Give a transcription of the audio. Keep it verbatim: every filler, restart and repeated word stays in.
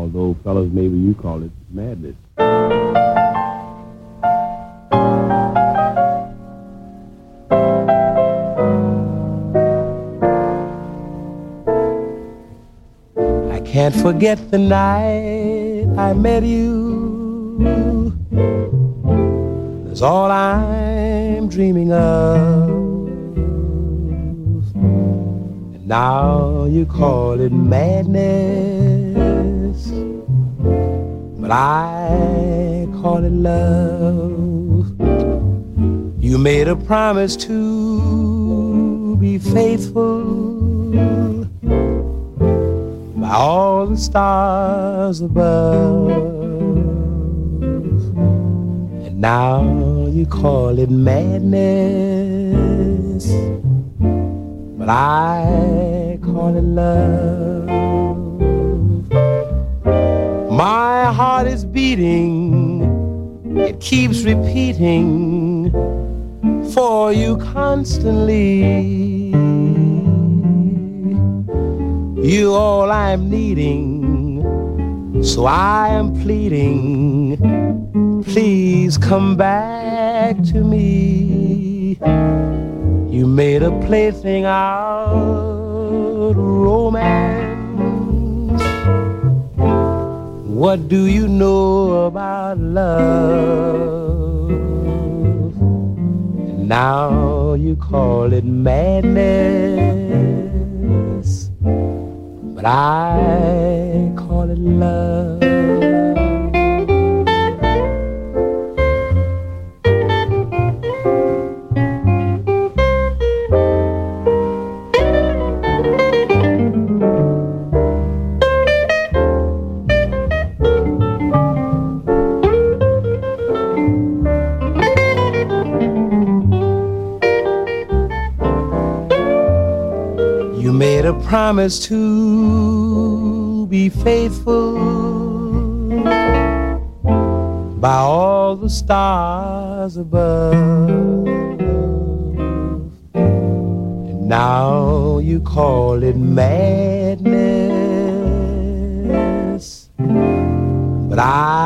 Although, fellas, maybe you call it madness. I can't forget the night I met you. That's all I'm dreaming of. And now you call it madness, but I call it love. You made a promise to be faithful by all the stars above. And now you call it madness, but I call it love. My heart is beating, it keeps repeating for you constantly. You all I'm needing, so I am pleading, please come back to me. You made a plaything out of romance. What do you know about love? And now you call it madness, but I call it love. Made a promise to be faithful by all the stars above. And now you call it madness, but I